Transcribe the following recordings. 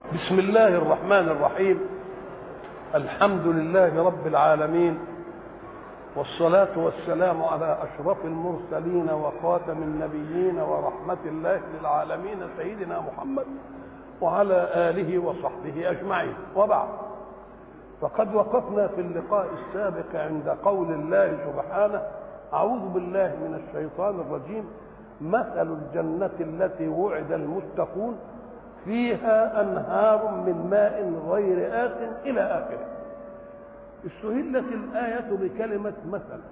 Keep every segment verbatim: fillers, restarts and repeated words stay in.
بسم الله الرحمن الرحيم. الحمد لله رب العالمين، والصلاة والسلام على أشرف المرسلين وخاتم النبيين ورحمة الله للعالمين سيدنا محمد وعلى آله وصحبه أجمعين، وبعد. فقد وقفنا في اللقاء السابق عند قول الله سبحانه: أعوذ بالله من الشيطان الرجيم. مثل الجنة التي وعد المتقون فيها أنهار من ماء غير آسن إلى آخره. استهلت الآية بكلمة مثل،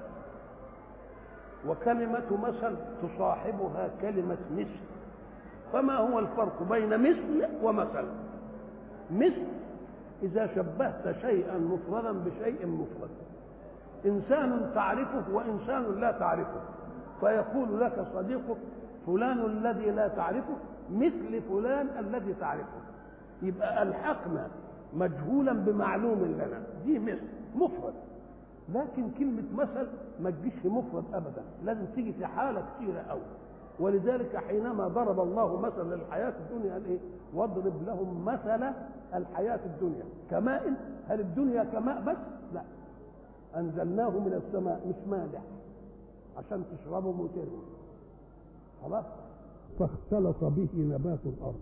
وكلمة مثل تصاحبها كلمة مثل. فما هو الفرق بين مثل ومثل؟ مثل إذا شبهت شيئا مفردا بشيء مفرد، إنسان تعرفه وإنسان لا تعرفه، فيقول لك صديقك فلان الذي لا تعرفه مثل فلان الذي تعرفه، يبقى ألحقنا مجهولا بمعلوم لنا، دي مثل مفرد. لكن كلمة مثل ما تجيش مفرد أبدا، لازم تيجي في حالة كثيرة أوي. ولذلك حينما ضرب الله مثلا للحياة الدنيا قال إيه؟ واضرب لهم مثل الحياة الدنيا كماء. هل الدنيا كماء بس؟ لا، أنزلناه من السماء، مش مالح عشان تشربوا وترموا، خلاص. فاختلط به نبات الأرض،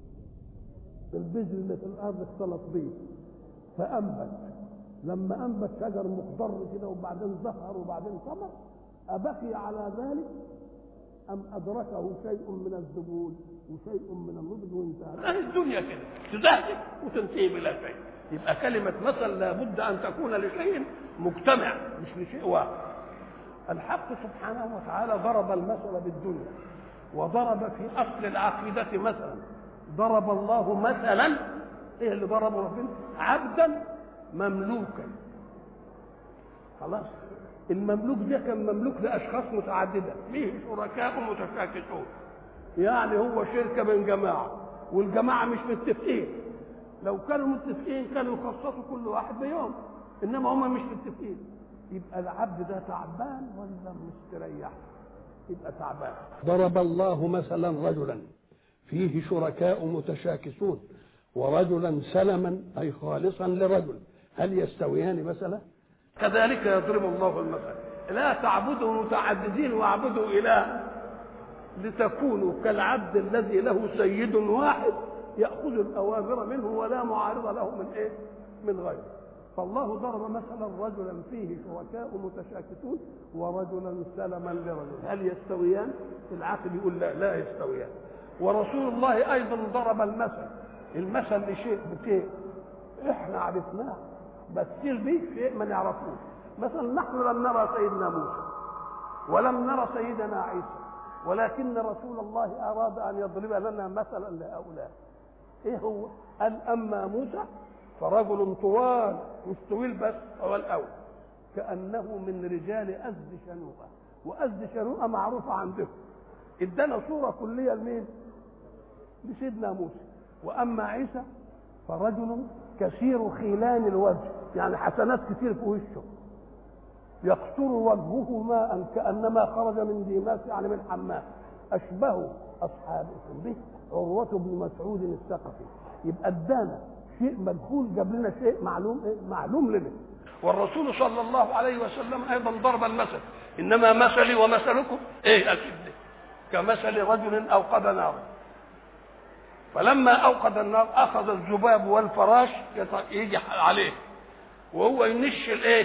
البذر اللي في الأرض اختلط به فأنبت. لما أنبت شجر مخضر كده وبعدين زهر وبعدين ثمر، أبقي على ذلك أم أدركه شيء من الذبول وشيء من النضج وانتهى؟ الدنيا كده تزهد وتنتهي بلا شيء. يبقى كلمة مثل لابد أن تكون لشيء مجتمع مش لشيء واحد. الحق سبحانه وتعالى ضرب المثل بالدنيا، وضرب في أصل العقيدة مثلا. ضرب الله مثلا، إيه اللي ضربه ربنا؟ عبدا مملوكا. خلاص، المملوك ده كان مملوك لأشخاص متعددة، فيه شركاء متشاكسون، يعني هو شركة بين جماعة والجماعة مش متفقين. لو كانوا متفقين كانوا يخصصوا كل واحد بيوم، إنما هم مش متفقين. يبقى العبد ده تعبان ولا مستريح؟ يبقى تعبان. ضرب الله مثلا رجلا فيه شركاء متشاكسون ورجلا سلما أي خالصا لرجل، هل يستويان مثلا؟ كذلك يضرب الله المثل. لا تعبدوا متعددين واعبدوا إله، لتكونوا كالعبد الذي له سيد واحد يأخذ الأوامر منه ولا معارض له من إيه؟ من غيره. فالله ضرب مثلا رجلا فيه شركاء متشاكسون ورجلا سلما لرجل، هل يستويان؟ العقل يقول لا، لا يستويان. ورسول الله أيضا ضرب المثل، المثل لشيء بشيء احنا عرفناه بس به شيء ما نعرفوش. مثلا نحن لم نرى سيدنا موسى ولم نرى سيدنا عيسى، ولكن رسول الله أراد أن يضرب لنا مثلا لهؤلاء. ايه هو؟ قال أما موسى فرجل طوال، مش طويل بس، هو الأول، كأنه من رجال أزد شنوءة، وأزد شنوءة معروفة عندهم. ادانا صورة كلية لمين؟ لسيدنا موسى. وأما عيسى فرجل كثير خيلان الوجه، يعني حسنات كثير في وشه، يقطر وجهه ماء كأنما خرج من ديماس، يعني من حمام، أشبه أصحابكم به عروة بن مسعود الثقفي. يبقى ادانا شيء مجهول، جاب لنا شيء معلوم، إيه؟ معلوم لنا. والرسول صلى الله عليه وسلم ايضا ضرب المثل: انما مثلي ومثلكم ايه؟ الكذب كمثل رجل اوقد نارا، فلما اوقد النار اخذ الذباب والفراش يجي عليه وهو ينش الايه،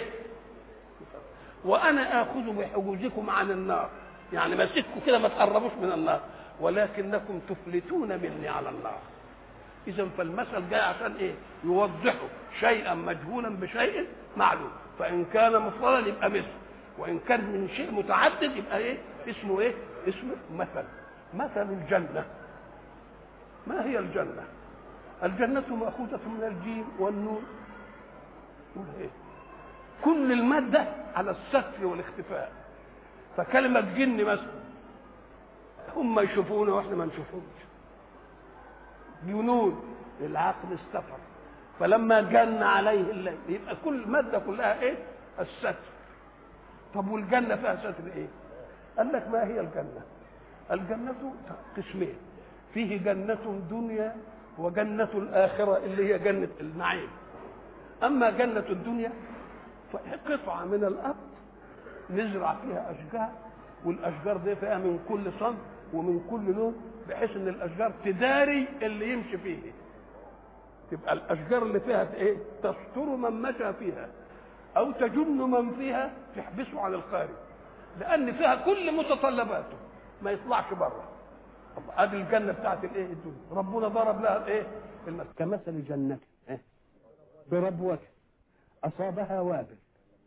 وانا اخذ بحجوزكم عن النار، يعني ماسككم كده ما تقربوش من النار، ولكنكم تفلتون مني على النار. إذا فالمثل جاي عشان إيه؟ يوضحوا شيئا مجهولا بشيء معلوم. فإن كان مفردا يبقى مثل، وإن كان من شيء متعدد يبقى إيه؟ اسمه إيه؟ اسمه مثل. مثل الجنة. ما هي الجنة؟ الجنة مأخوذة من الجيم والنون والإيه؟ كل المادة على الستر والاختفاء. فكلمة جن مثلا هم يشوفونه واحنا ما نشوفهمش. جنون، العقل استفر، فلما جن عليه الليل، يبقى كل ماده كلها ايه؟ الستر. طب والجنه فيها ستر ايه؟ قال لك ما هي الجنه؟ الجنه قسمين: فيه جنه دنيا وجنة الآخرة اللي هي جنة النعيم. أما جنة الدنيا فقطعة من الأرض نزرع فيها أشجار، والأشجار دي فيها من كل صنف ومن كل لون، بحيث إن الأشجار تداري اللي يمشي فيه. تبقى الأشجار اللي فيها إيه؟ تستر من مشى فيها أو تجن من فيها، تحبسه عن الخارج، لأن فيها كل متطلباته ما يطلعش بره. ادي الجنه بتاعت الايه الدنيا. ربنا ضرب لها الايه المثل كمثل جنه إيه؟ بربوه اصابها وابل،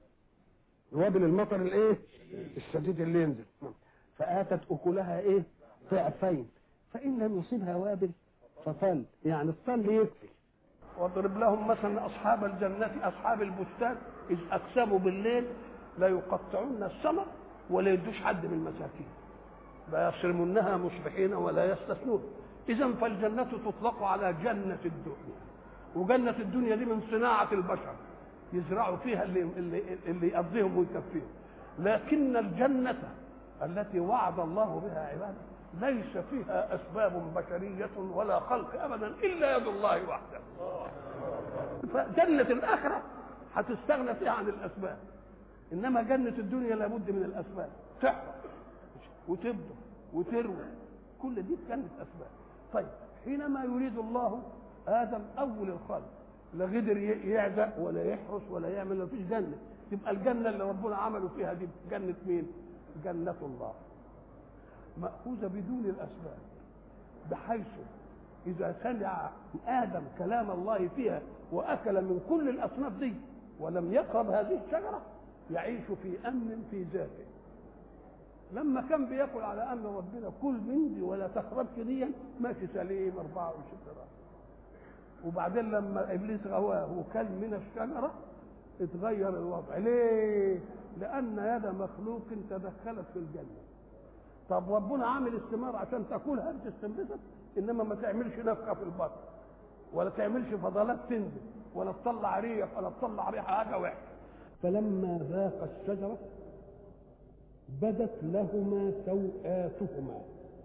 وابل المطر الايه الشديد اللي ينزل، فاتت اكلها ايه ضعفين، فان لم يصيبها وابل فطل، يعني الطل يكفي. واضرب لهم مثلا اصحاب الجنه اصحاب البستان اذ اقسموا بالليل لا يقطعون الثمر ولا يدوش حد من المساكين، لا يصرمنها مصبحين ولا يستثنون. اذا فالجنه تطلق على جنه الدنيا، وجنه الدنيا دي من صناعه البشر يزرعوا فيها اللي اللي, اللي يقضيهم ويكفيهم. لكن الجنه التي وعد الله بها عباده ليس فيها اسباب بشريه ولا خلق ابدا الا يد الله وحده. فجنه الاخره هتستغنى فيها عن الاسباب، انما جنه الدنيا لابد من الاسباب، تحفظ وتبدو وتروي، كل دي كانت اسباب. طيب حينما يريد الله ادم اول الخلق لا قدر يعزق ولا يحرس ولا يعمل، ما فيش جنه، تبقى الجنه اللي ربنا عمله فيها دي جنه مين؟ جنه الله، ماخوذه بدون الاسباب، بحيث اذا سمع ادم كلام الله فيها واكل من كل الاصناف دي ولم يقرب هذه الشجره يعيش في امن في ذاته. لما كان بياكل على امر ربنا كل من دي ولا تقربش دي ماشي سليم أربعة وعشرين سنة، وبعدين لما ابليس غواه وكل من الشجره اتغير الوضع. ليه؟ لان يد مخلوق تدخلت في الجنه. طب ربنا عامل الثمار عشان تاكلها تستنبسط، انما ما تعملش نفخه في البطن ولا تعملش فضلات تنزل ولا تطلع ريح ولا تطلع ريحه حاجه وحشه. فلما ذاق الشجره بدت لهما سوآتهما،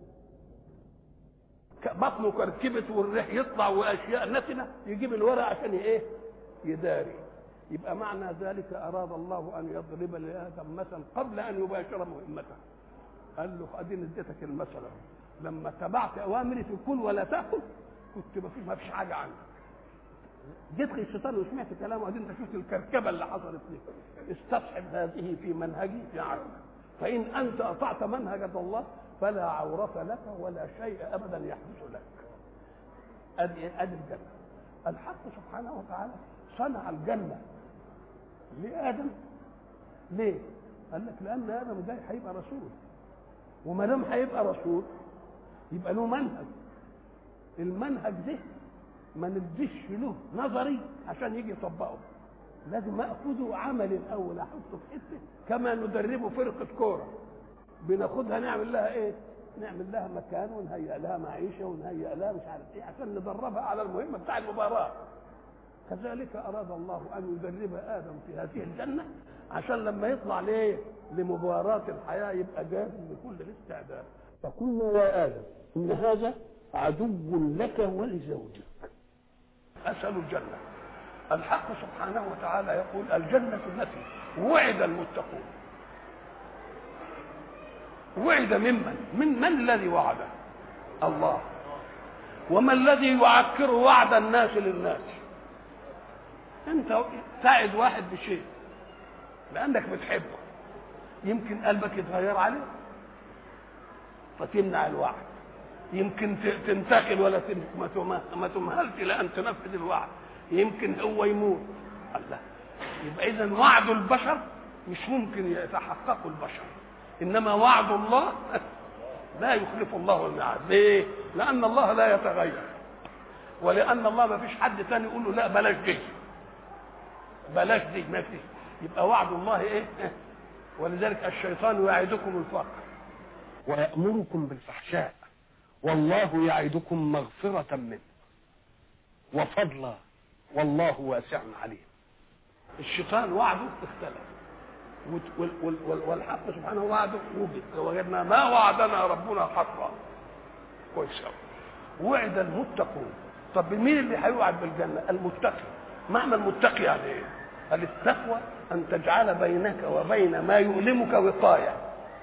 بطنه كركبت والريح يطلع واشياء نتنه يجيب الورق عشان ايه؟ يداري. يبقى معنى ذلك اراد الله ان يضرب لادم مثل قبل ان يباشر مهمته. قال له اديني اديتك المثل، لما تبعت اوامري في كل ولا تاكل كنت ما فيش حاجه عنك. جيت الشيطان وسمعت كلامه، ادي انت شفت الكركبه اللي حصلت لك. استصحب هذه في منهجي في عقلك، فإن أنت أطعت منهج الله فلا عورة لك ولا شيء أبدا يحدث لك. أدي أدي الجنة. الحق سبحانه وتعالى صنع الجنة لآدم. ليه؟ قال لك لأن آدم جاي هيبقى رسول، وما دام هيبقى رسول يبقى له منهج. المنهج ده ما نديش له نظري عشان يجي يطبقه، لازم اخذه عملي الاول، احطه في حته كما ندربه فرقه كوره، بناخدها نعمل لها ايه؟ نعمل لها مكان ونهيئ لها معيشه ونهيئ لها مش عارف ايه عشان ندربها على المهمه بتاع المباراه. كذلك اراد الله ان يدرب ادم في هذه الجنه عشان لما يطلع ليه؟ لمباراه الحياه يبقى جاهز لكل الاستعداد. فقلنا يا ادم ان هذا عدو لك ولزوجك. اسال الجنه. الحق سبحانه وتعالى يقول الجنة التي وعد المتقون. وعد ممن؟ من من الذي وعده؟ الله. وما الذي يعكر وعد الناس للناس؟ انت تعد واحد بشيء لانك بتحبه، يمكن قلبك يتغير عليه فتمنع الوعد، يمكن تنتقل ولا ما تمهلش لان تنفذ الوعد، يمكن هو يموت. الله. يبقى اذا وعد البشر مش ممكن يتحقق البشر، انما وعد الله لا يخلف الله الميعاد. ليه؟ لان الله لا يتغير، ولان الله ما فيش حد ثاني يقول له لا بلاش دي بلاش دي ما فيش. يبقى وعد الله ايه؟ ولذلك الشيطان يعدكم الفقر ويأمركم بالفحشاء والله يعدكم مغفرة منه وفضلا والله واسع عليم. الشيطان وعده اختلف والحق سبحانه وعده وجد. وجدنا ما وعدنا ربنا حقا. كويس قوي. وعد المتقون طب مين اللي هيوعد بالجنه؟ المتقي. معنى المتقي يعني ايه؟ قال التقوى ان تجعل بينك وبين ما يؤلمك وقايه،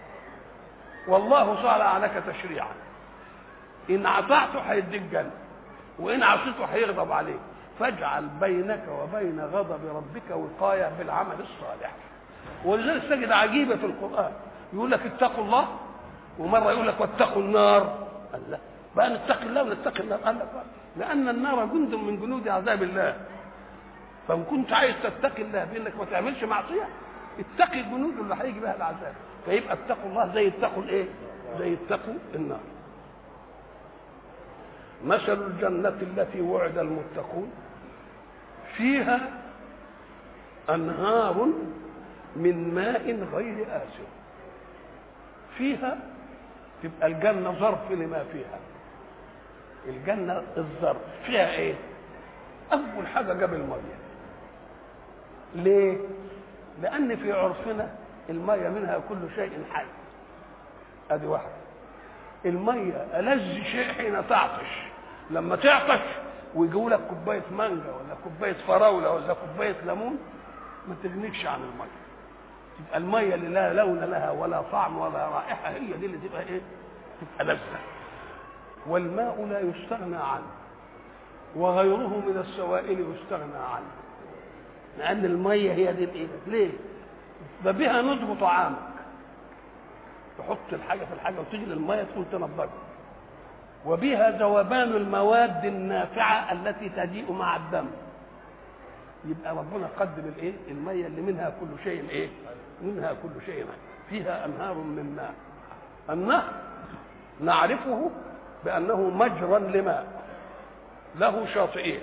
والله صالح لك تشريعا، ان اطعته هيديك جنه وان عصيته هيغضب عليك، فاجعل بينك وبين غضب ربك وقايه بالعمل الصالح. ولذلك تجد عجيبه في القران يقول لك اتقوا الله، ومره يقول لك واتقوا النار. الله بقى نتقي الله ونتقي النار؟ قال لك لان النار جند من جنود عذاب الله، فان كنت عايز تتقي الله بانك ما تعملش معصيه اتقي الجنود اللي هيجي بها العذاب، فيبقى اتقوا الله زي اتقوا الايه؟ زي اتقوا النار. مثل الجنة التي وعد المتقون فيها أنهار من ماء غير آسن. فيها تبقى الجنة ظرف لما فيها. الجنة الظرف فيها ايه؟ أول حاجة جاب المية. ليه؟ لأن في عرفنا المية منها كل شيء حي. أدي واحدة. المية ألذ شيء حين تعطش. لما تعطش ويجوا لك كوباية مانجا ولا كوباية فراولة ولا كوباية ليمون ما تغنيكش عن المية. تبقى المية اللي لا لون لها ولا طعم ولا رائحة هي دي اللي تبقى ايه؟ تبقى لذة. والماء لا يستغنى عنه وغيره من السوائل يستغنى عنه، لأن المية هي دي الايه؟ ليه؟ ده بها نضبط طعامك. تحط الحاجة في الحاجة وتجري المية تقول تنضجها. وبها ذوبان المواد النافعة التي تجيء مع الدم. يبقى ربنا قدم الايه؟ المية اللي منها كل شيء ايه؟ منها كل شيء. فيها أنهار من ماء. النهر نعرفه بأنه مجرى لماء له شاطئين،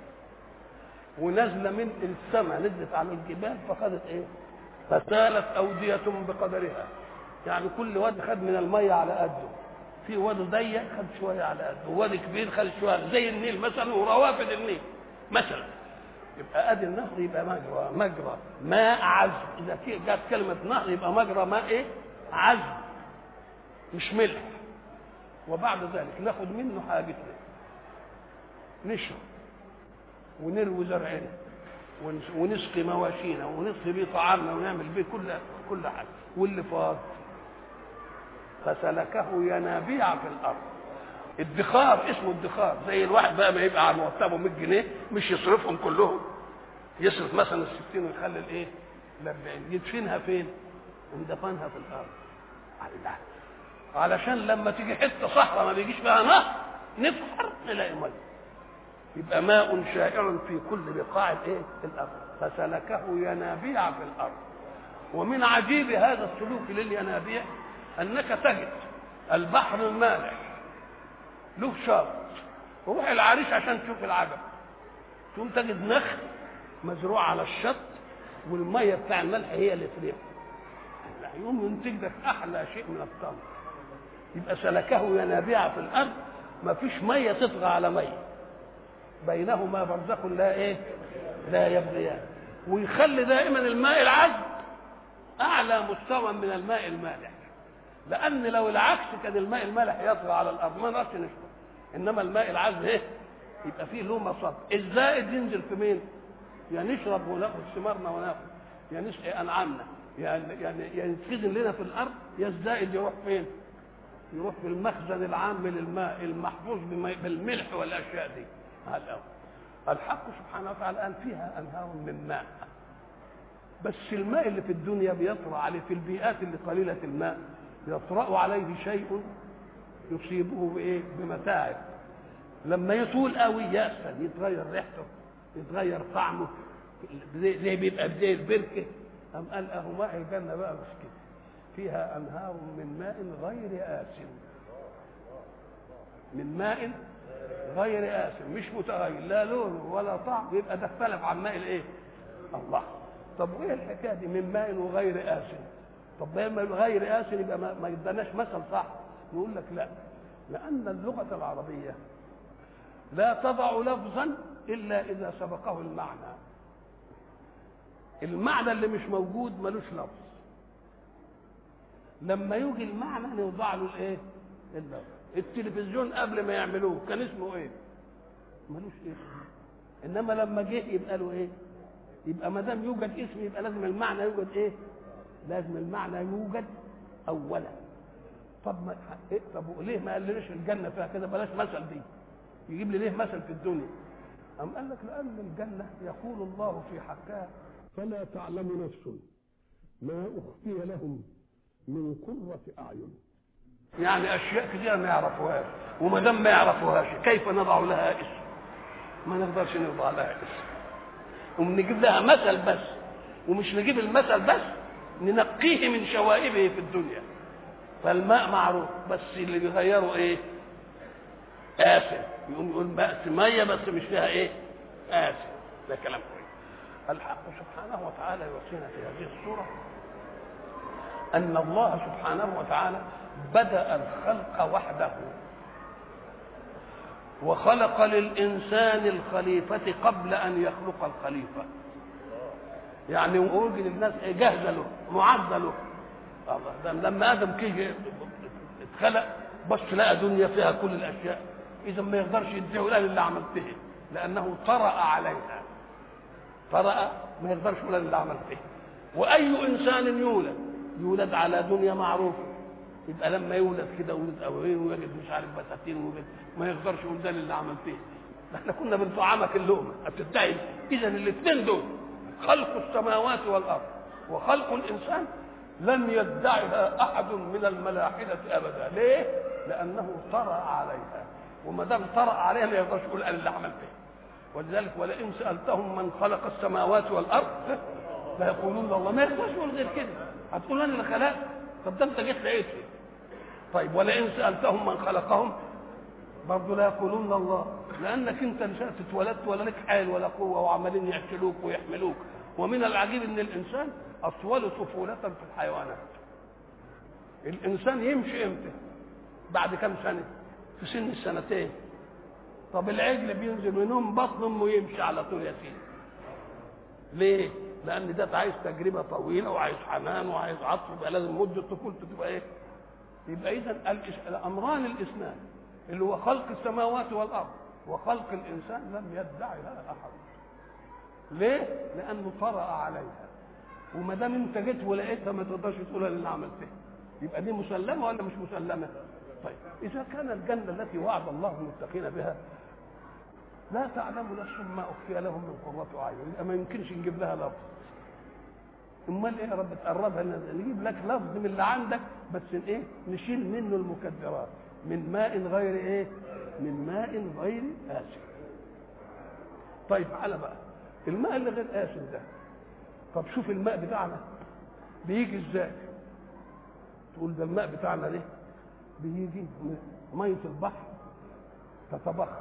ونزل من السماء نزلت على الجبال فخدت ايه؟ فسالت أودية بقدرها. يعني كل واد خد من المية على قده. في واد ضيق خد شويه على قده، وواد كبير خد شويه زي النيل مثلا وروافد النيل مثلا. يبقى ادي النهر يبقى مجرى مجرى ماء عذب. اذا جت كلمه نهر يبقى مجرى ماء ايه؟ عذب مش ملح. وبعد ذلك ناخد منه حاجتنا، نشرب ونروي زرعنا ونسقي مواشينا ونسقي بيه طعامنا ونعمل بيه كل كل حاجه. واللي فاض فسلكه ينابيع في الارض. ادخار، اسمه ادخار. زي الواحد بقى ما يبقى على مرتبه مية جنيه مش يصرفهم كلهم، يصرف مثلا الستين ويخلي الايه؟ الأربعين. يدفنها فين؟ وندفنها في الارض. الله، علشان لما تيجي حته صحراء ما بيجيش فيها نهر نفحر نلاقي ميه. يبقى ماء شائع في كل بقاع الايه؟ الارض. فسلكه ينابيع في الارض. ومن عجيب هذا السلوك للينابيع انك تجد البحر المالح له شاط، وروح العريش عشان تشوف العجب تقوم تجد نخل مزروع على الشط والميه بتاع الملح هي اللي تريح. يقوم ينتج لك احلى شيء من التمر. يبقى سلكه ينابيع في الارض، ما فيش ميه تطغى على ميه، بينهما برزخ لا ايه؟ لا يبغيان. ويخلي دائما الماء العذب اعلى مستوى من الماء المالح، لان لو العكس كان الماء المالح يطغى على الارض ما نقدرش نشرب. انما الماء العذب ايه؟ يبقى فيه له مصب. الزائد ينزل في مين؟ يا يعني نشرب وناخد ثمارنا وناخد، يا يعني نسقي انعامنا، يعني يعني ينتخزن لنا في الارض، يا الزائد يروح فين؟ يروح في المخزن العام للماء المحفوظ بالملح والاشياء دي. هذا الحق سبحانه وتعالى قال فيها انهار من ماء. بس الماء اللي في الدنيا بيطرأ عليه في البيئات اللي قليله الماء يطرأ عليه شيء يصيبه بايه؟ بمتاعب. لما يطول قوي يأسل، يتغير ريحته، يتغير طعمه، زي بيبقى زي البركه. أم قال اهو ماء الجنه بقى مش كده، فيها انهار من ماء غير آسن. من ماء غير آسن، مش متغير لا لون ولا طعم، يبقى ده اختلف عن ماء الايه؟ الله. طب وايه الحكايه دي من ماء وغير آسن؟ طب لما غير آسن يبقى ما يدناش مثل صح. نقول لك لا، لأن اللغة العربية لا تضع لفظا إلا إذا سبقه المعنى. المعنى اللي مش موجود ملوش لفظ. لما يجي المعنى نوضع له الايه؟ اللفظ. التلفزيون قبل ما يعملوه كان اسمه ايه؟ ملوش اسم. انما لما جه يبقى له ايه؟ يبقى ما دام يوجد اسم يبقى لازم المعنى يوجد ايه؟ لازم المعنى يوجد اولا. طب ما إيه؟ طب ليه ما قالش الجنه فيها كده؟ بلاش مثل دي، يجيب لي ليه مثل في الدنيا؟ أم قال لك لأن الجنة يقول الله في حقها فلا تعلم نفس ما أخفي لهم من قرة أعين. يعني أشياء كثيرة ما يعرفوهاش، وما دام ما يعرفوهاش كيف نضع لها اسم؟ ما نقدرش نضع لها اسم، ونجيب لها مثل بس، ومش نجيب المثل بس، ننقيه من شوائبه في الدنيا. فالماء معروف، بس اللي بيغيره ايه؟ آسف. يقوم يقول ماء ميه بس مش فيها ايه؟ آسف. ده كلام كويس. الحق سبحانه وتعالى يوصينا في هذه الصورة أن الله سبحانه وتعالى بدأ الخلق وحده، وخلق للإنسان الخليفة قبل أن يخلق الخليفة. يعني وجد الناس جاهزة له، معدة له. لما آدم كي اتخلق بس لقى دنيا فيها كل الأشياء، إذا ما يقدرش يدعي ولا اللي عملته، لأنه طرأ عليها. طرأ ما يقدرش ولا اللي عملته. وأي إنسان يولد يولد على دنيا معروفة، يبقى لما يولد كده ولد أبوين ويجد مش عارف بساتين ويجد ما يقدرش يقول ده اللي عملته. احنا كنا بنطعمك اللقمة بتدعي. إذا الاثنين دول خلق السماوات والأرض وخلق الإنسان لم يدعها أحد من الملاحدة أبدا. ليه؟ لأنه طرأ عليها، وما دام طرأ عليها ما يقدرش يقول أنا اللي عملته. ولذلك ولئن سألتهم من خلق السماوات والأرض لا يقولون الله. ما يقدرش يقول غير كده. هتقول أنا اللي خلقت؟ طب ده أنت جيت لقيت فيه. طيب ولئن سألتهم من خلقهم برضه لا يقولون الله، لأنك أنت نشأت اتولدت ولا لك حال ولا قوة وعمالين يأكلوك ويحملوك. ومن العجيب أن الإنسان أطول طفولة في الحيوانات. الإنسان يمشي إمتى؟ بعد كم سنة؟ في سن السنتين. طب العجل بينزل وينوم بطن امه ويمشي على طول يا سيدي. ليه؟ لأن ده عايز تجربة طويلة وعايز حنان وعايز عطف، يبقى لازم مدة طفولته تبقى إيه؟ يبقى إذا الأمران الاثنان اللي هو خلق السماوات والأرض وخلق الإنسان لم يدعها أحد. ليه؟ لأنه طرأ عليها، وما دام أنت جيت ولقيتها ما تقدرش تقولها اللي عملتها. يبقى دي مسلمة ولا مش مسلمة؟ طيب إذا كان الجنة التي وعد الله المتقين بها لا تعلم نفس ما أخفي لهم من قرة أعين، يبقى ما يمكنش نجيب لها لفظ. امال ايه يا رب تقربها؟ نجيب لك لفظ من اللي عندك بس ايه؟ نشيل منه المكدرات. من ماء غير ايه؟ من ماء غير آسن. طيب على بقى الماء اللي غير آسن ده، طب شوف الماء بتاعنا بيجي ازاي؟ تقول ده الماء بتاعنا ده بيجي ميه البحر تتبخر،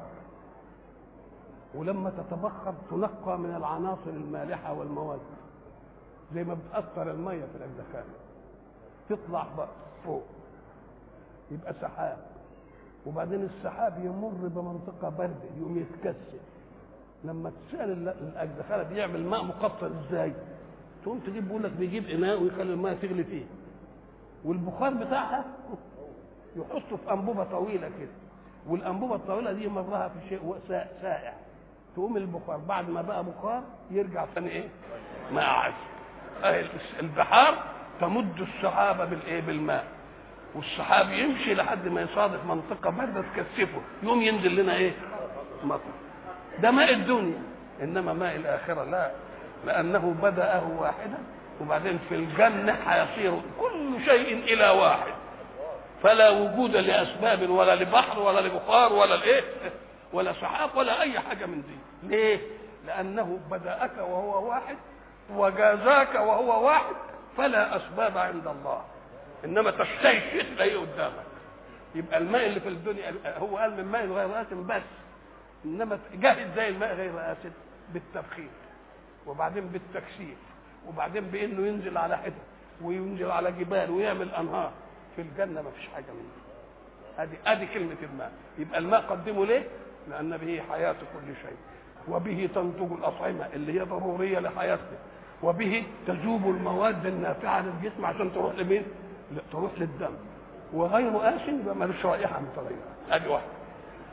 ولما تتبخر تنقى من العناصر المالحه والمواد زي ما بتأثر الميه في الأجزخان، تطلع بقى فوق يبقى سحاب، وبعدين السحاب يمر بمنطقه بارده يقوم يتكثف. لما تسال الأجزخان بيعمل ماء مقطر ازاي؟ تقوم تجيب بيقول لك بيجيب اناء ويخلي الماء تغلي فيه، والبخار بتاعها يحطه في انبوبه طويله كده، والانبوبه الطويله دي مرها في شيء سائع، تقوم البخار بعد ما بقى بخار يرجع ثاني ايه؟ ماء عذب. البحار تمد السحابه بالايه؟ بالماء، والسحاب يمشي لحد ما يصادف منطقه بارده تكثفه، يقوم ينزل لنا ايه؟ مطر. ده ماء الدنيا. انما ماء الاخره لا، لانه بدأه واحدا، وبعدين في الجنه هيصير كل شيء الى واحد، فلا وجود لاسباب ولا لبحر ولا لبخار ولا الايه ولا سحاب ولا اي حاجه من دي. ليه؟ لانه بدأك وهو واحد وجازاك وهو واحد، فلا اسباب عند الله، انما تشتهي شيء تلاقيه قدامك. يبقى الماء اللي في الدنيا هو قال من ماء غير آسن بس، انما جاهز زي الماء غير آسن بالتبخير وبعدين بالتكثيف وبعدين بانه ينزل على حتت وينزل على جبال ويعمل انهار. في الجنه ما فيش حاجه من دي. ادي ادي كلمه الماء. يبقى الماء قدمه ليه؟ لان به حياه كل شيء، وبه تنتج الاطعمه اللي هي ضروريه لحياتنا، وبه تذوب المواد النافعه للجسم عشان تروح لمين؟ تروح للدم. وغير آسن يبقى مالوش رائحه متغيره. ادي واحده.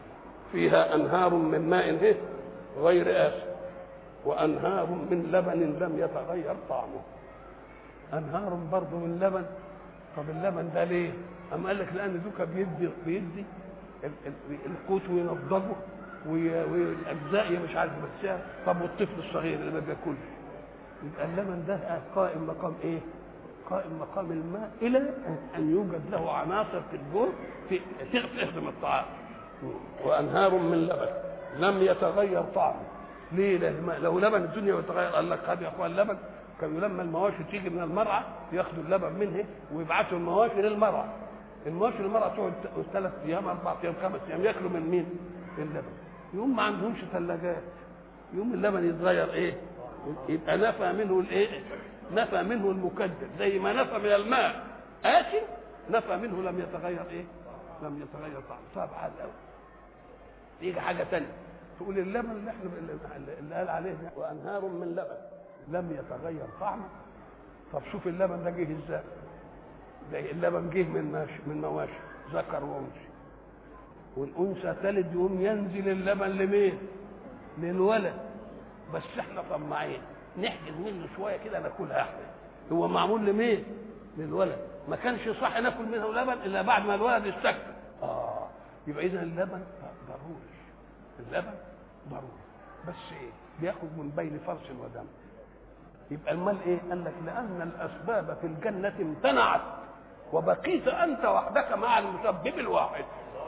فيها انهار من ماء إيه؟ غير آسن وانهار من لبن لم يتغير طعمه. انهار برضه من لبن. طب اللبن ده ليه؟ أم قال لك لان دوكا بيدي بيدي القوت وينضجه والاجزاء مش عارف بتساعد. طب والطفل الصغير اللي ما بياكلش يبقى اللبن ده قائم مقام ايه؟ قائم مقام الماء الى ان يوجد له عناصر في الجوع في تخدم الطعام. وانهار من لبن لم يتغير طعمه. ليه؟ لأن لو لبن الدنيا يتغير قال لك هذا يا اخوان اللبن كانوا لما المواشي تيجي من المرعى ياخدوا اللبن منه ويبعثوا المواشي للمرعى. المواشي للمرعى تقعد ثلاث ايام اربع ايام خمس ايام ياكلوا من مين؟ اللبن. يوم ما عندهمش ثلاجات يوم اللبن يتغير ايه؟ يبقى نفى منه الايه؟ نفى منه المكدر زي ما نفى من الماء آسن نفى منه لم يتغير ايه؟ لم يتغير طعمه. طب عاد قوي. يجي حاجه ثانيه تقول اللبن اللي احنا اللي قال عليه وانهار من لبن لم يتغير طعمه. طب شوف اللبن ده جه ازاي؟ ده اللبن جه من ماشي من مواشي ذكر وانثى والانثى تلد يقوم ينزل اللبن لمين؟ للولد. بس احنا طماعين نحجز منه شويه كده ناكلها احنا. هو معمول لمين؟ للولد. ما كانش صح ناكل منه لبن الا بعد ما الولد يستكبر. اه يبقى اذا اللبن ضروري. اللبن ضروري بس ايه؟ بياخد من بين فرس ودم. يبقى المال ايه؟ قال لك لان الاسباب في الجنه امتنعت وبقيت انت وحدك مع المسبب الواحد.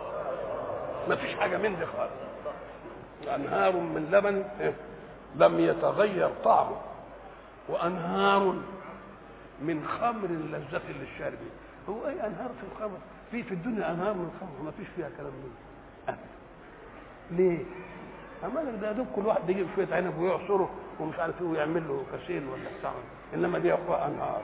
ما فيش حاجه من دي خالص. انهار من لبن إيه؟ لم يتغير طعمه وانهار من خمر لذة للشاربين. هو ايه انهار في الخمر؟ في في الدنيا انهار من الخمر ما فيش فيها كلام ده. ليه؟ اما ده دوب كل واحد يجيب شويه عنب ويعصره ومش عارف ايه ويعمل له كاسين ولا بتاع. انما دي اخوة انهار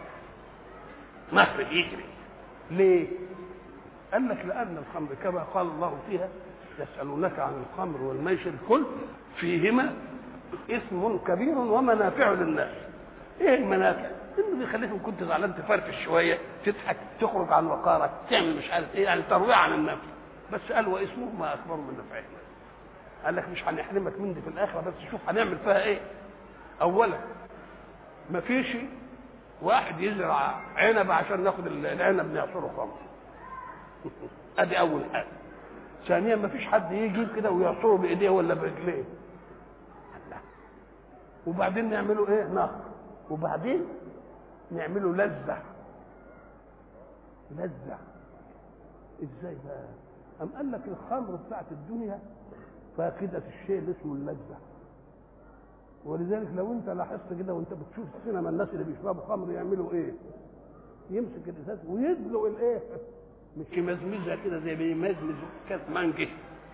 نهر يجري. ليه؟ قال لك لان الخمر كما قال الله فيها يسالونك عن الخمر والميسر قل فيهما اسم كبير ومنافع للناس. ايه المنافع؟ انه بيخليك ان كنت زعلان تفرفش شويه تضحك تخرج عن وقارك تعمل مش عارف ايه يعني ترويع عن النفس. بس قال واسمهما اكبر من نفعهما. قال لك مش هنحرمك من دي في الاخره بس شوف هنعمل فيها ايه. اولا ما فيش واحد يزرع عنب عشان ناخد العنب نعصره خمر. ادي اول حاجه. ثانيا ما فيش حد يجي كده ويعصره بايديه ولا برجليه. وبعدين نعمله ايه؟ نهر. وبعدين نعمله لذة. لذة ازاي بقى؟ أم قال لك الخمر بتاعت الدنيا فاقدة الشيء اللي اسمه اللذة. ولذلك لو انت لاحظت كده وانت بتشوف السينما الناس اللي بيشربوا خمر يعملوا ايه؟ يمسك الازاز ويدلق الايه؟ مش يمزمزها كده زي بيمزمز كاس مانجي.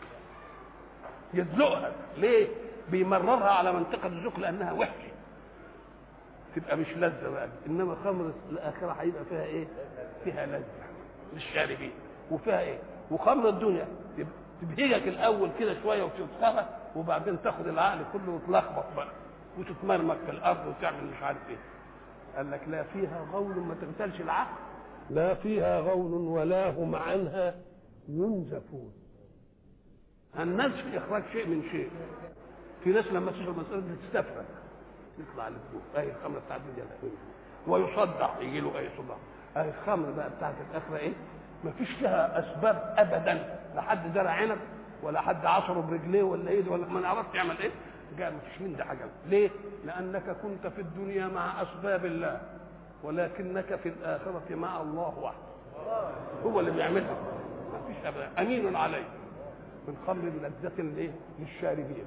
يدلقها ليه؟ بيمررها على منطقة الذوق لأنها وحشة تبقى مش لذة بقى. إنما خمر الآخرة هيبقى فيها إيه؟ فيها لذة للشاربين. وفيها إيه؟ وخمر الدنيا تبهجك الأول كده شوية وتتخرج وبعدين تاخد العقل كله وتلخبط بقى وتتمرمك في الأرض وتعمل مش عارف إيه. قال لك لا فيها غول ما تغتالش العقل لا فيها غول ولا هم عنها ينزفون. النزف إخراج شيء من شيء. في ناس لما تشرب مسألة تستفرغ يطلع لفوق اهي الخمر بتاعت الدنيا ويصدع يجي له اي صداع. اهي الخمر بقى بتاعت الاخره ايه؟ ما فيش فيها اسباب ابدا. لا حد زرع عنب ولا حد عصره برجليه ولا ايده ولا ما نعرفش يعمل ايه. جاء ما فيش من ده حاجه. ليه؟ لانك كنت في الدنيا مع اسباب الله ولكنك في الاخره مع الله وحده. هو اللي بيعملها. ما فيش ابدا. امين عليه من خمر لذة الايه؟ للشاربين.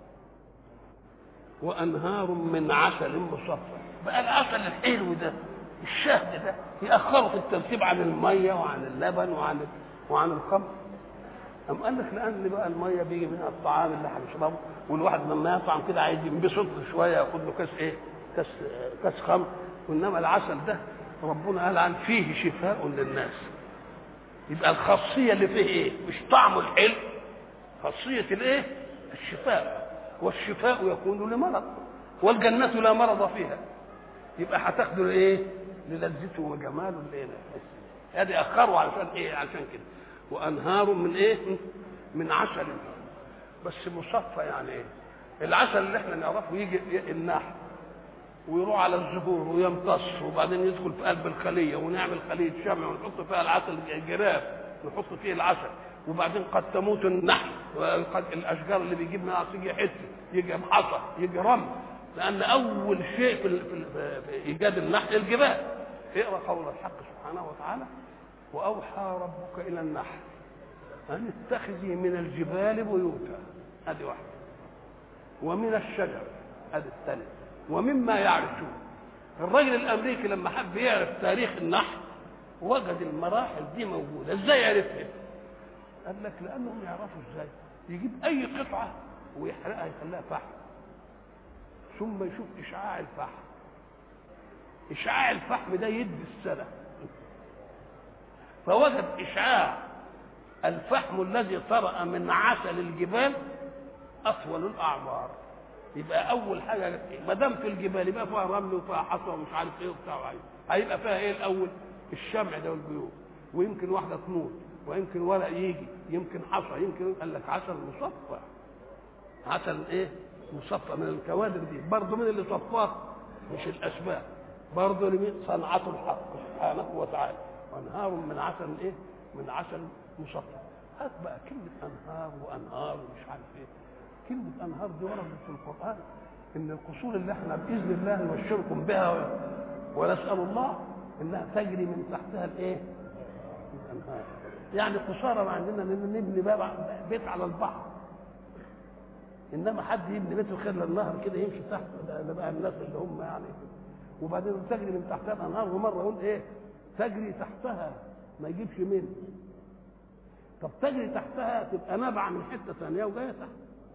وانهار من عسل مصفى. بقى العسل الحلو ده الشهد ده ياخره في الترتيب عن الميه وعن اللبن وعن وعن الخمر. أم قال لك لان بقى الميه بيجي منها الطعام اللي هنشربه والواحد لما يطعم كده عايز ينبسط شويه ياخد له كاس ايه؟ كاس كاس خمر. وانما العسل ده ربنا قال عن فيه شفاء للناس. يبقى الخاصيه اللي فيه ايه؟ مش طعمه الحلو. خاصيه الايه؟ الشفاء. والشفاء يكون لمرض والجنة لا مرض فيها. يبقى هتاخدوا ايه؟ للذته وجماله اللي هذه اخروا علشان ايه؟ علشان كده. وانهار من ايه؟ من عسل بس مصفى يعني ايه؟ العسل اللي احنا نعرفه يجي النحل ويروح على الزهور ويمتص وبعدين يدخل في قلب الخليه ونعمل خليه شمع ونحط فيها العسل الجراف نحط فيه العسل وبعدين قد تموت النحل وقد الاشجار اللي بيجيب منها يجي حته يجي حصى يجي رمل لان اول شيء في, في, في ايجاد النحل الجبال. اقرا قول الحق سبحانه وتعالى واوحى ربك الى النحل ان اتخذي من الجبال بيوتا ادي واحده ومن الشجر ادي الثانيه ومما يعرشون. الراجل الامريكي لما حب يعرف تاريخ النحل وجد المراحل دي موجوده. ازاي عرفها؟ قال لك لانهم يعرفوا ازاي يجيب اي قطعه ويحرقها يخليها فحم ثم يشوف اشعاع الفحم. اشعاع الفحم ده يدي السنه فوجد اشعاع الفحم الذي طرأ من عسل الجبال اطول الاعمار. يبقى اول حاجه ما دام في الجبال يبقى فيها رمل وفيها حصى ومش عارف ايه وبتاع هيبقى فيها ايه الاول؟ الشمع ده والبيوت ويمكن واحده تموت ويمكن ورق يجي يمكن حصى يمكن. قال لك عسل مصفى عسل ايه؟ مصفى من الكوادر دي. برضه من اللي صفاه مش الاسباب برضه لمين؟ صنعته الحق سبحانه وتعالى. وانهار من عسل ايه؟ من عسل مصفى. هات بقى كلمه انهار وانهار ومش عارف ايه. كلمه انهار دي وردت في القران ان القصور اللي احنا باذن الله نبشركم بها ونسال الله انها تجري من تحتها الايه؟ الانهار. يعني قصارى ما عندنا نبني بقى بيت على البحر انما حد يبني بيت الخير للنهر كده يمشي تحت ده بقى الناس اللي هم يعني وبعدين تجري من تحتها الانهار. ومره يقول ايه؟ تجري تحتها ما يجيبش منه. طب تجري تحتها تبقى نابعه من حته ثانيه وجايه تحت.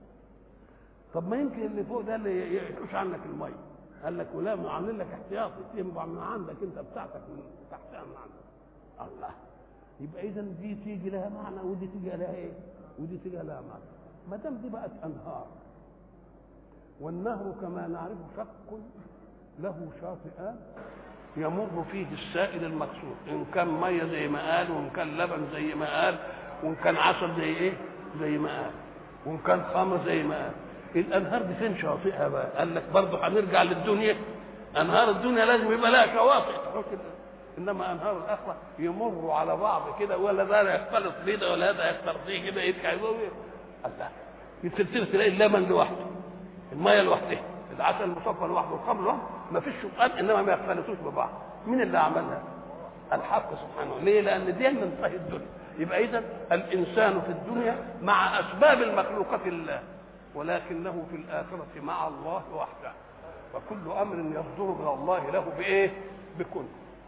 طب ما يمكن اللي فوق ده اللي يحوش عنك الميه. قال لك ولا عاملين لك احتياطي تنبع من عندك انت بتاعتك من تحتها من عندك. الله. يبقى اذا دي تيجي لها معنى ودي تيجي لها ايه؟ ودي تيجي لها معنى. ما دام دي بقت انهار والنهر كما نعرف شق له شاطئان يمر فيه السائل المقصود ان كان ميه زي ما قال وان كان لبن زي ما قال وان كان عسل زي ايه؟ زي ما قال وان كان خمر زي ما قال. الانهار دي فين شواطئها بقى؟ قال لك برضه هنرجع للدنيا. انهار الدنيا لازم يبقى لها شواطئ انما انهار الاخره يمروا على بعض كده ولا ده يختلط بيه ده ولا هذا يختلط بيه كده يرجع يقول الله. يبتدي تلاقي اللبن لوحده الميه لوحدها العسل المصفى لوحده الخمر لوحده ما فيش شقان انما ما يختلطوش ببعض. مين اللي عملها؟ الحق سبحانه. ليه؟ لان دي منتهي الدنيا. يبقى اذا الانسان في الدنيا مع اسباب المخلوقات الله ولكنه في الاخره مع الله وحده. وكل امر يصدر من الله له بايه؟ بكل.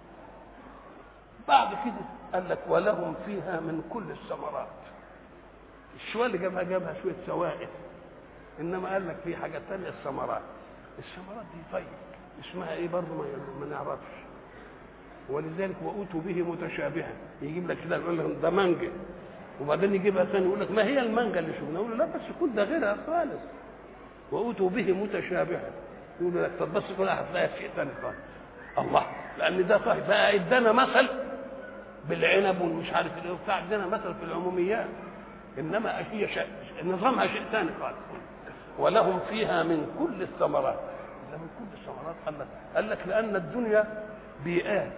بعد كده قال لك ولهم فيها من كل الثمرات. الشويه اللي جابها جابها شويه سوائل انما قال لك في حاجه ثانيه الثمرات. الثمرات دي طيب اسمها ايه برضه ما نعرفش. ولذلك واتوا به متشابها. يجيب لك كده يقول لك ده مانجا وبعدين يجيبها ثاني يقول لك ما هي المانجا اللي شفناها؟ يقول له لا بس كل ده غيرها خالص. واتوا به متشابها يقول لك طب بس كلها هتلاقي شيء ثاني خالص. الله. لان ده صحيح بقى ادانا مثل بالعنب والمش عارف ايه وبتاع ادانا مثل في العموميات انما هي شيء نظامها شيء ثاني خالص. ولهم فيها من كل الثمرات. من كل الثمرات قال لك قال لك لان الدنيا بيئات.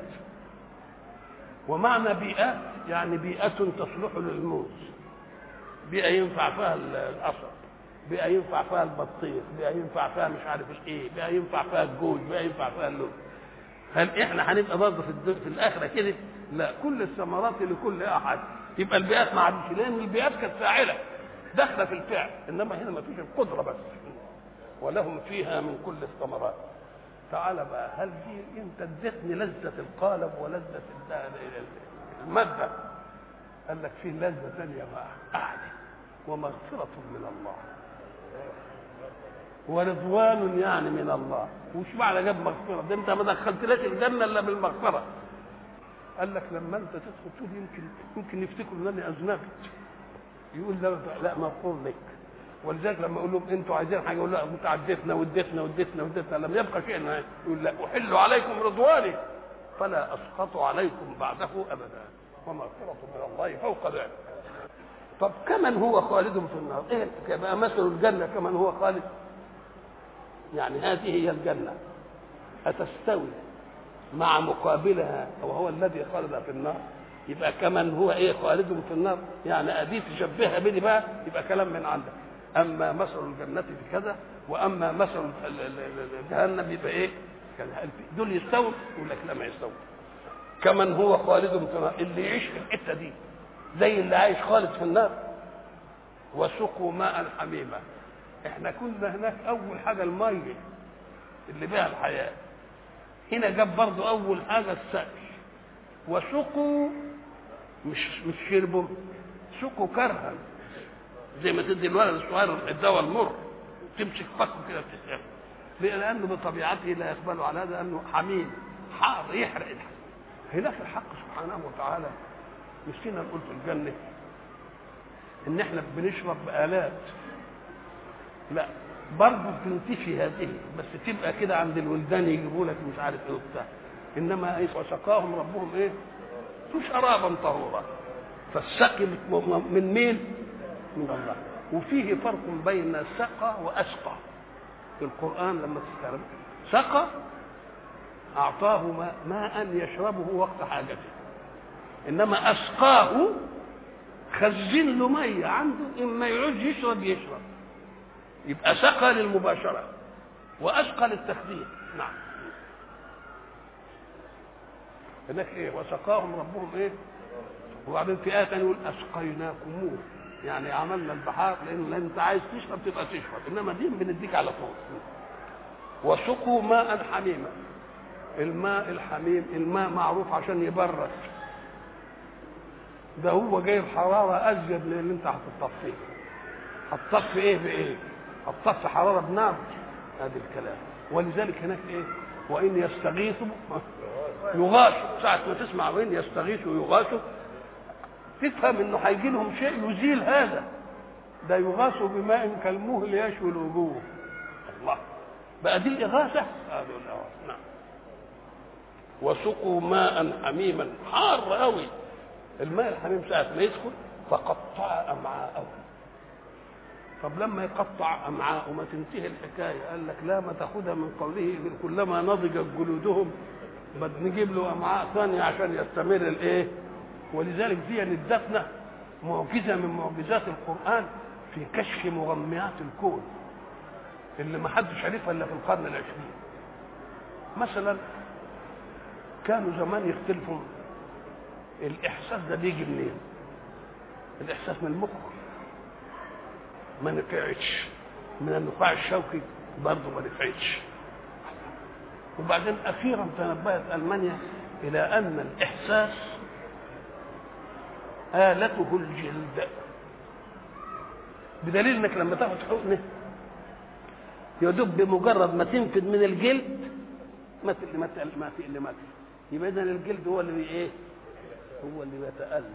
ومعنى بيئات يعني بيئة تصلح للموز. بيئة ينفع فيها القصب، بيئة ينفع فيها البطيخ، بيئة ينفع فيها مش عارف الايه، بيئة ينفع فيها الجوز، بيئة ينفع فيها اللوز. هل احنا هنبقى برضه في في الاخره كده؟ لا، كل الثمرات لكل احد. يبقى البيئات ما عادش لان البيئات كانت فاعله داخله في الفعل انما هنا ما فيش القدره بس. ولهم فيها من كل الثمرات. تعالى بقى هل دي انت اديتني لذه القالب ولذه الماده؟ قال لك في لذه ثانيه بقى اعلى ومغفره من الله ورضوان يعني من الله. وش معنى جاب مغفره؟ ده انت ما دخلتلاش الجنه الا بالمغفره. قال لك لما انت تدخل تقول يمكن يمكن يفتكروا انني اذنبت يقول لا لا مغفور لك. ولذلك لما اقول لهم انتوا عايزين حاجه يقول لا انت عديتنا وديتنا وديتنا وديتنا لم يبقى شيء يقول لا احل عليكم رضواني فلا اسقط عليكم بعده ابدا ومغفره من الله فوق ذلك. طب كمن هو خالد في النار؟ ايه يبقى مثل الجنه كمن هو خالد؟ يعني هذه هي الجنه أتستوي مع مقابلها وهو الذي خالد في النار؟ يبقى كمن هو ايه خالد في النار، يعني ادي تشبهها بدي بقى يبقى كلام من عندك. اما مثل الجنه في كذا واما مثل جهنم يبقى ايه؟ دول يستووا؟ يقول لك لا ما يستووا. كمن هو خالد في النار، اللي يعيش في الحته دي زي اللي عايش خالد في النار. وسقوا ماء حميما، احنا كنا هناك اول حاجه الميه اللي بها الحياه، هنا جاب برضه اول حاجه السقي. وسقوا مش مش شربوا، سقوا كرها، زي ما تدي الولد الصغير الدواء المر تمسك فكه كده بتسقيه، لانه بطبيعته لا يقبل على هذا، انه حميم حار يحرق الحق. هناك الحق سبحانه وتعالى مسكينا نقول في الجنه ان احنا بنشرب بآلات، لا برضه بتنتفي هذه، بس تبقى كده عند الولدان يجيبوا لك مش عارف ايه وبتاع، انما ايه؟ وسقاهم ربهم ايه؟ شرابا طهورا. فالسقي من مين؟ من الله. وفيه فرق بين سقى واسقى في القران لما تستعرض. سقى اعطاه ماء يشربه وقت حاجته، انما اسقاه خزن له ميه عنده اما يعوز يشرب يشرب. يبقى سقى للمباشره واسقى للتخزين. نعم. هناك ايه؟ وسقاهم ربهم ايه؟ وبعدين في ايه ثانيه يقول اسقيناكموه، يعني عملنا البحار، لان انت عايز تشرب تبقى تشرب، انما دي بنديك على طول. وسقوا ماء حميما. الماء الحميم الماء معروف عشان يبرد، ده هو جايب حراره ازيد من اللي انت هتطفيه. هتطفي ايه بايه؟ هتطفي حراره بنار، هذا الكلام. ولذلك هناك ايه؟ وان يستغيثوا يغاثوا. ساعه ما تسمع وان يستغيثوا يغاثوا تفهم انه هيجي لهم شيء يزيل هذا. ده يغاثوا بماء كالمهل يشوي الوجوه. الله بقى دي الاغاثه. هذه الاغاثه. نعم. وسقوا ماء حميما، حار قوي الماء الحميم ساعه ما يدخل فقطع امعاءهم. طب لما يقطع امعاءه ما تنتهي الحكايه؟ قال لك لا، ما تاخدها من قوله كلما نضجت جلودهم بد نجيب له امعاء ثانيه عشان يستمر الايه. ولذلك دي ندتنا معجزه من معجزات القران في كشف مغميات الكون اللي ما حدش عرفها الا في القرن العشرين. مثلا كانوا زمان يختلفوا الاحساس ده بيجي منين؟ الاحساس من المخ ما نفعتش، من النخاع الشوكي برضه ما نفعتش. وبعدين اخيرا تنبهت المانيا الى ان الاحساس آلته الجلد، بدليل انك لما تاخد حقنه يدب بمجرد ما تنفذ من الجلد ما تقل ما تقل ما تقل ما تقل. يبقى اذا الجلد هو اللي ايه؟ هو اللي بيتألم.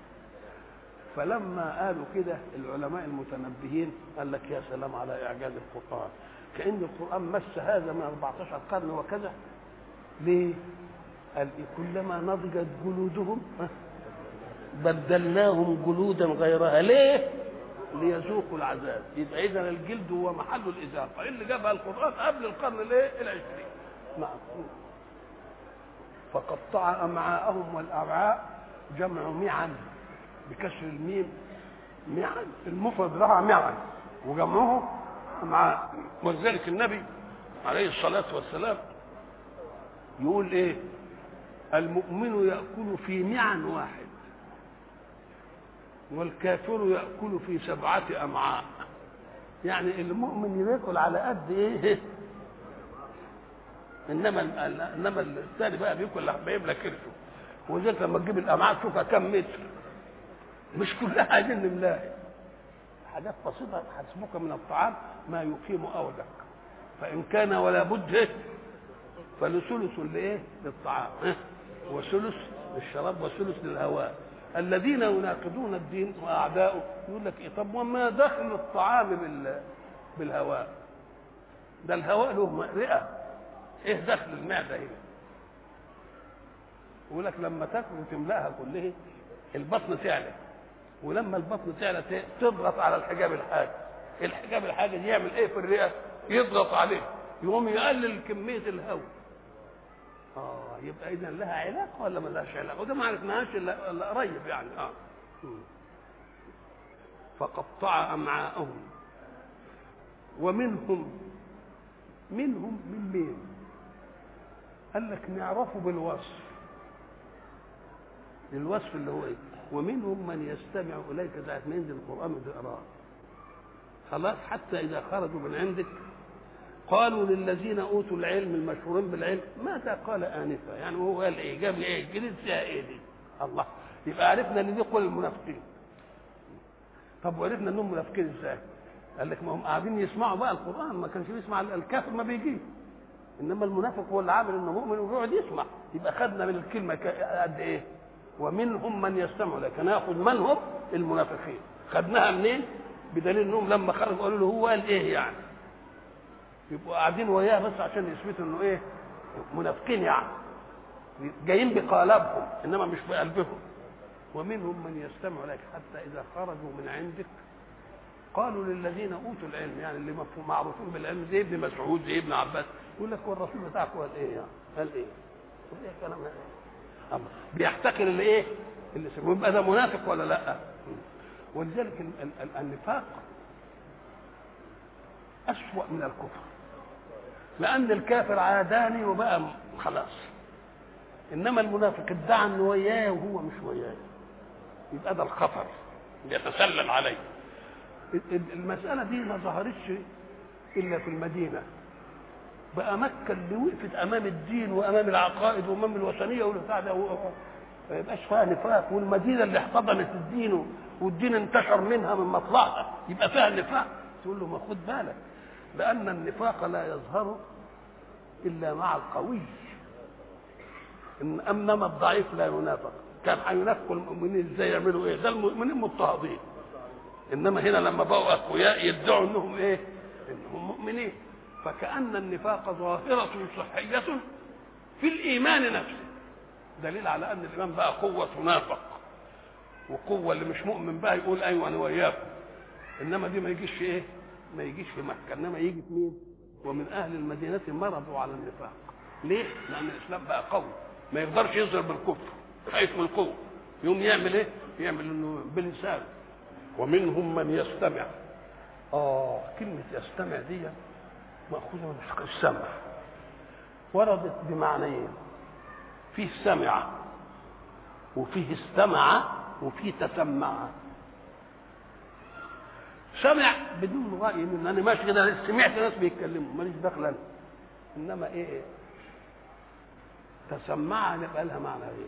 فلما قالوا كده العلماء المتنبهين قال لك يا سلام على اعجاز القرآن، كأن القرآن مس هذا من أربعتاشر قرن وكذا. ليه؟ قال كلما نضجت جلودهم بدلناهم جلودا غيرها. ليه؟ ليذوقوا العذاب. يبقى اذا الجلد هو محل الاذاقه اللي جابها القرآن قبل القرن الايه؟ العشرين. نعم. فقطع امعاءهم، والامعاء جمع معا بكسر الميم، معا المفرد لها معا وجمعه امعاء. ولذلك النبي عليه الصلاه والسلام يقول ايه؟ المؤمن ياكل في معا واحد والكافر ياكل في سبعه امعاء. يعني المؤمن ياكل على قد ايه؟ انما انما الثاني بقى بياكل لما يملى كرشه. وذلك لما تجيب الامعاء تشوفها كم متر، مش كلها عايزين نملاها، حاجات بسيطه. حسبك من الطعام ما يقيم اودك، فان كان ولا بد فلثلث لايه؟ للطعام وثلث للشراب وثلث للهواء. الذين يناقضون الدين واعداؤه يقول لك ايه؟ طب وما دخل الطعام بال بالهواء؟ ده الهواء له رئه، ايه دخل المعده هنا؟ يقول لك لما تاكل وتملاها كلها البطن تعلى، ولما البطن تعلى تضغط على الحجاب الحاجز. الحجاب الحاجز يعمل ايه في الرئه؟ يضغط عليه يقوم يقلل كميه الهواء. اه يبقى اذا لها علاقه ولا ما لهاش علاقه؟ وده ما عرفناهاش الا الا قريب يعني. اه فقطع امعاءهم ومنهم منهم من مين؟ قال لك نعرفه بالوصف. الوصف اللي هو ايه؟ ومنهم من يستمع اليك ساعه ما ينزل القران وتقراه خلاص حتى اذا خرجوا من عندك قالوا للذين اوتوا العلم المشهورين بالعلم ماذا قال انفا؟ يعني هو قال ايه؟ جاب ايه؟ الجديد فيها ايه دي؟ الله. يبقى عرفنا ان دي قول المنافقين. طب وعرفنا انهم منافقين ازاي؟ قال لك ما هم قاعدين يسمعوا بقى القران، ما كانش بيسمع الكافر ما بيجي، انما المنافق هو اللي عامل انه مؤمن ويقعد يسمع. يبقى خدنا من الكلمه قد ايه؟ ومنهم من يستمع لك. ناخذ من هم؟ المنافقين. خدناها منين؟ بدليل انهم لما خرجوا قالوا له هو قال ايه يعني؟ يبقوا قاعدين وياه بس عشان يثبتوا انه ايه؟ منافقين يعني جايين بقالبهم انما مش بقلبهم. ومنهم من يستمع لك حتى اذا خرجوا من عندك قالوا للذين اوتوا العلم، يعني اللي معروفين بالعلم زي ابن مسعود زي ابن عباس، يقول لك هو الرسول بتاعك قال ايه يعني؟ قال ايه؟ ايه كلام ايه؟ بيحتقر اللي ايه؟ اللي سموه. يبقى ده منافق ولا لا؟ ولذلك النفاق أسوأ من الكفر، لأن الكافر عاداني وبقى خلاص، إنما المنافق ادعى إنه وياه وهو مش وياه، يبقى ده الخطر بيتسلل عليه. المسألة دي ما ظهرتش إلا في المدينة. بقى مكة اللي وقفت أمام الدين وأمام العقائد وأمام الوثنية والبتاع ده ما يبقاش فيها نفاق، والمدينة اللي احتضنت الدين والدين انتشر منها من مطلعها يبقى فيها نفاق. تقول له ما خد بالك، لأن النفاق لا يظهر إلا مع القوي، إن أنما الضعيف لا ينافق. كان هينافقوا المؤمنين ازاي؟ يعملوا ايه؟ ده المؤمنين مضطهدين، انما هنا لما بقوا اقوياء يدعوا انهم ايه؟ انهم مؤمنين. فكأن النفاق ظاهرة صحية في الإيمان نفسه، دليل على أن الإيمان بقى قوة تنافق، وقوة اللي مش مؤمن بقى يقول أيوة أنا وياكم. إنما دي ما يجيش في إيه؟ ما يجيش في مكة، إنما يجي في مين؟ ومن أهل المدينة مرضوا على النفاق. ليه؟ لأن الإسلام بقى قوي، ما يقدرش يظهر بالكفر، خايف من القوة، يوم يعمل إيه؟ يعمل إنه بلسانه. ومنهم من يستمع. آه كلمة يستمع دي مأخوذة من السمع، وردت بمعنيين، فيه سمع وفيه استمع وفيه تسمع. سمع بدون رأي من أنا ماشي كده سمعت ناس بيتكلموا ماليش دخل أنا، إنما إيه, إيه؟ تسمع نبقى لها معنى غير.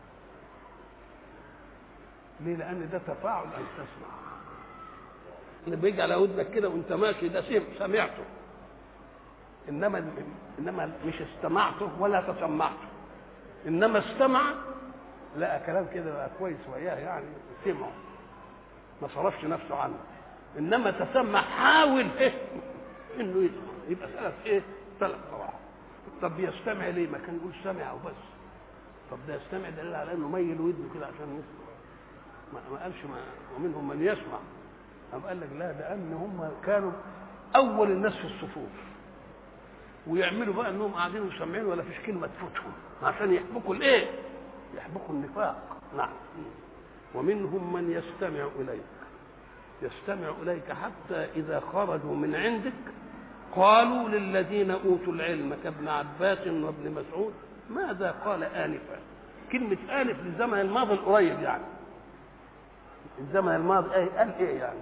ليه؟ لأن ده تفاعل أن تسمع، اللي بيجي على ودنك كده وأنت ماشي ده سمعته، انما انما مش استمعته ولا تسمعته. انما استمع لقى كلام كده بقى كويس وياه يعني سمعه ما صرفش نفسه عنه. انما تسمع حاول ايه انه يسمع، يبقى ثلاث ايه؟ ثلاث صراحه. طب يستمع ليه؟ ما كان يقول سمع وبس. طب ده يستمع دليل على انه ميل ودنه كده عشان يسمع، ما, ما قالش ما ومنهم من يسمع. قام قال لك لا، لان هم كانوا اول الناس في الصفوف، ويعملوا بقى انهم قاعدين وسامعين ولا فيش كلمه تفوتهم عشان يحبكوا الايه؟ يحبكوا النفاق. نعم. ومنهم من يستمع اليك، يستمع اليك حتى اذا خرجوا من عندك قالوا للذين اوتوا العلم كابن عباس وابن مسعود ماذا قال انفا. كلمه انف للزمن الماضي القريب، يعني الزمن الماضي ايه قال ايه يعني؟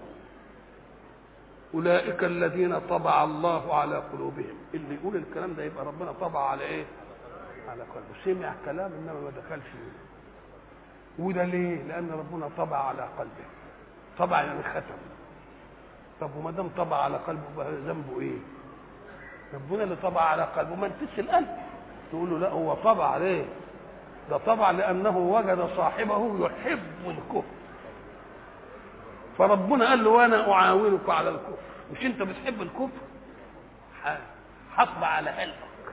أولئك الذين طبع الله على قلوبهم. اللي يقول الكلام ده يبقى ربنا طبع على إيه؟ على قلبه. سمع كلام إنما ما دخلش فيه. وده ليه؟ لأن ربنا طبع على قلبه. طبع يعني ختم. طب وما دام طبع على قلبه بقى ذنبه إيه؟ ربنا اللي طبع على قلبه ما نفسش القلب. تقول له لا هو طبع عليه. ده طبع لأنه وجد صاحبه يحب الكفر. فربنا قال له وانا اعاونك على الكفر، مش انت بتحب الكفر؟ هطبع على قلبك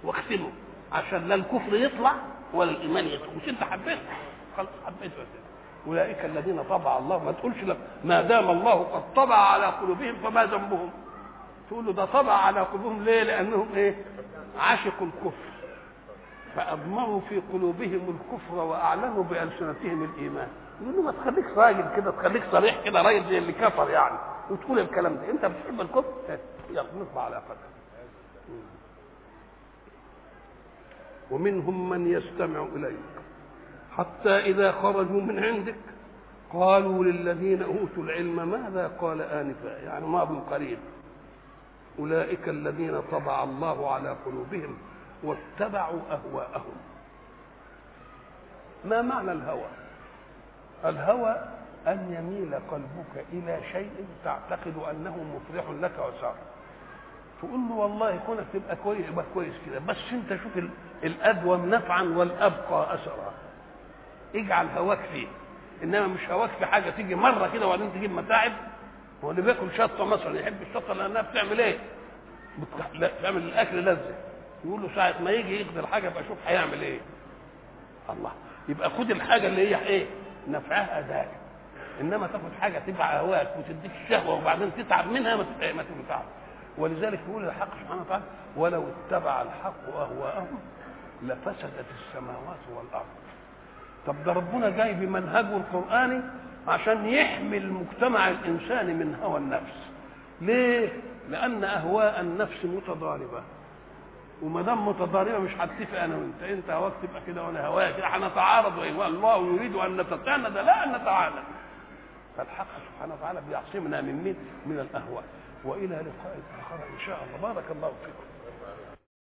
واختمه عشان لا الكفر يطلع ولا الايمان يطلع. مش انت حبيته؟ خلاص حبيته. اولئك الذين طبع الله. ما تقولش لك ما دام الله قد طبع على قلوبهم فما ذنبهم، تقول له ده طبع على قلوبهم ليه؟ لانهم ايه؟ عاشقوا الكفر فاضمروا في قلوبهم الكفر واعلنوا بالسنتهم الايمان. يقول له ما تخليك راجل كده، تخليك صريح كده، راجل زي اللي كفر يعني، وتقول الكلام ده. انت بتحب الكفر يلا نطبع على قدر. ومنهم من يستمع اليك حتى اذا خرجوا من عندك قالوا للذين اوتوا العلم ماذا قال انفا، يعني ماض قريب. اولئك الذين طبع الله على قلوبهم واتبعوا اهواءهم. ما معنى الهوى؟ الهوى ان يميل قلبك الى شيء تعتقد انه مفرح لك وسار، تقول له والله كونك تبقى كويس يبقى كويس كده، بس انت شوف الادوم نفعا والابقى اثرا، اجعل هواك فيه. انما مش هواك في حاجه تيجي مره كده وبعدين تجيب متاعب. هو اللي بياكل شطه مثلا يحب الشطه لانها بتعمل ايه؟ بتعمل الاكل لذه، يقول له ساعه ما يجي يقدر حاجه بقى شوف هيعمل ايه. الله، يبقى خد الحاجه اللي هي ايه؟ نفعها ذلك. انما تاخد حاجه تبع هواك وتديك الشهوه وبعدين تتعب منها ما تنفعش. ولذلك يقول الحق سبحانه وتعالى ولو اتبع الحق اهواءهم لفسدت السماوات والارض. طب ده ربنا جاي بمنهجه القراني عشان يحمي المجتمع الانساني من هوى النفس. ليه؟ لان اهواء النفس متضاربه، وما دام متضاربه مش هتتفق انا وانت، انت هواك تبقى كده وانا هواك كده، هنتعارض. والله يريد ان نتساند لا ان نتعاند. فالحق سبحانه وتعالى بيعصمنا من مين؟ من الاهواء. والى لقاء اخر ان شاء الله. بارك الله فيكم.